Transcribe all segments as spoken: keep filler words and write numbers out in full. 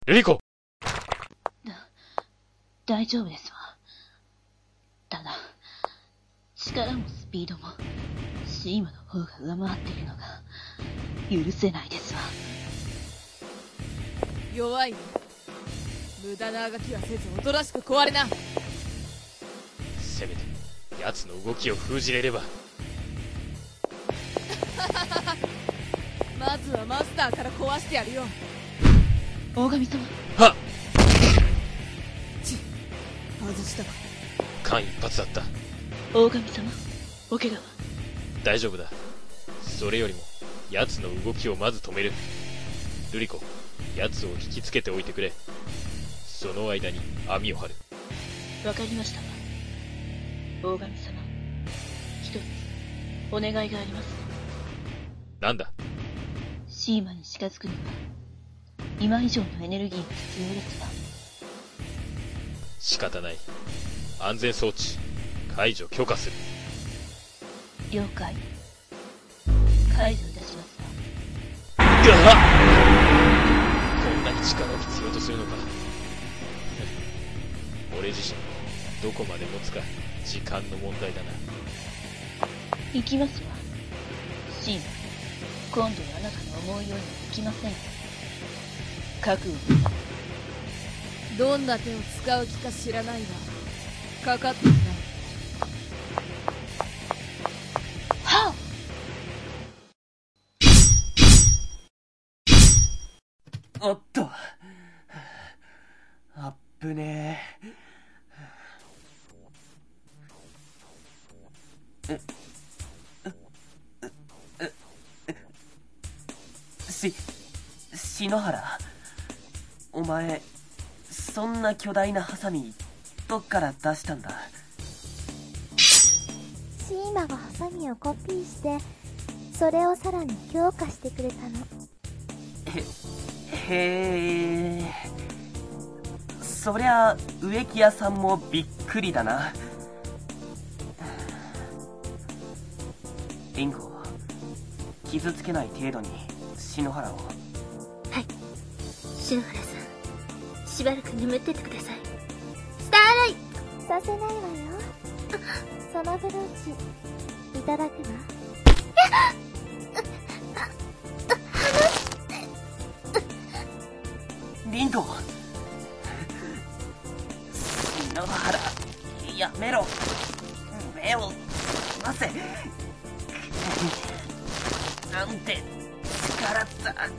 ルリコ。 だ、大丈夫ですわ。ただ、力もスピードも、シーマの方が上回っているのが、許せないですわ。 弱いね。無駄なあがきはせず、おとなしく壊れな。 せめて、奴の動きを封じれれば。 まずはマスターから壊してやるよ。 大神様。 はっ。 ち、外したか。 間一髪だった。 大神様、お怪我は？ 大丈夫だ。それよりも、奴の動きをまず止める。ルリコ、奴を引きつけておいてくれ。その間に網を張る。 わかりましたわ。大神様、一つ、お願いがあります。 なんだ？ シーマに近づくには、今以上のエネルギーが必要ですわ。 仕方ない。安全装置、解除許可する。 了解。解除いたしますわ。 うわっ！こんなに力を必要とするのか。俺自身、どこまで持つか、時間の問題だな。 行きますわ。シーマ、今度はあなたの思うようにはいきません。覚悟。 どんな手を使う気か知らないが、かかっていない。 はっ！おっと、あっぶねえ。し、篠原、お前、そんな巨大なハサミ、どっから出したんだ？ シーマがハサミをコピーして、それをさらに強化してくれたの。 へ、へえ。そりゃ、植木屋さんもびっくりだな。リンゴ、傷つけない程度に篠原を。 はい。篠原さん、しばらく眠っててください。スターライト！ させないわよ。そのブローチ、いただくわ。 リンゴ、篠原、やめろ。目を澄ませ。なんて力だ。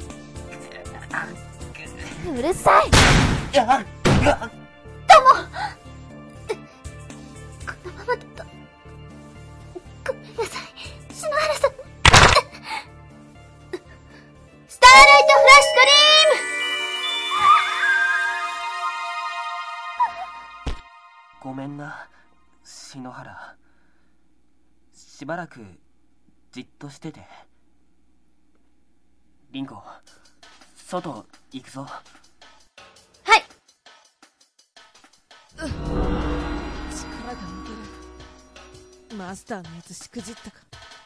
うるさい。 やっ、やっ。 どうも。このままだと。ごめんなさい、篠原さん。スターライトフラッシュドリーム。 ごめんな、篠原。しばらくじっとしてて。リンゴ、外行くぞ。 はい。うっ、力が抜ける。マスターのやつしくじったか。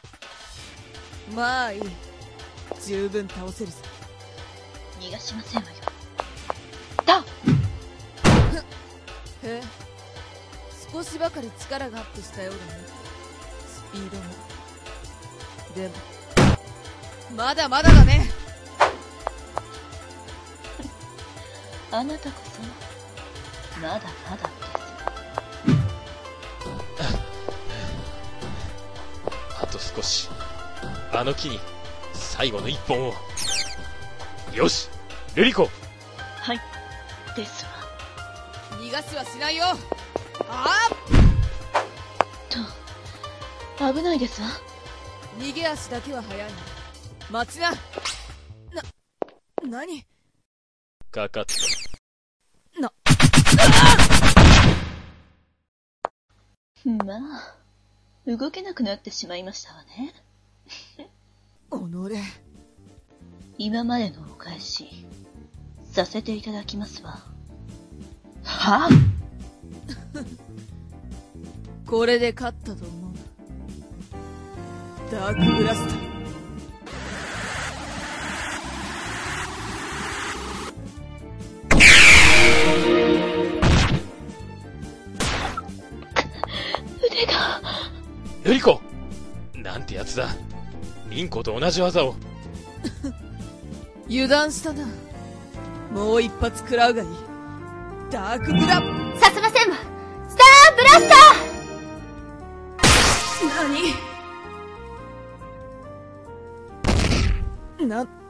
まあいい、十分倒せるぞ。 逃がしませんわよ。だっ！ へえ、少しばかり力がアップしたようだね。スピードも。でもまだまだだね。 あなたこそまだまだです。 あと少し。あの木に最後の一本を。よし、ルリコ。 はいですわ。 逃がしはしないよ。あと危ないですわ。 逃げ足だけは早い。待ちな。な、何？ かかった。 な、 まあ、動けなくなってしまいましたわね。 おのれ。 今までのお返し、させていただきますわ。はぁ？ これで勝ったと思う。ダークブラスター。 ルリコ、なんてやつだ。リンコと同じ技を。 油断したな。もう一発食らうがいい。ダークブラさせませんわ。スターブラスター。 何な、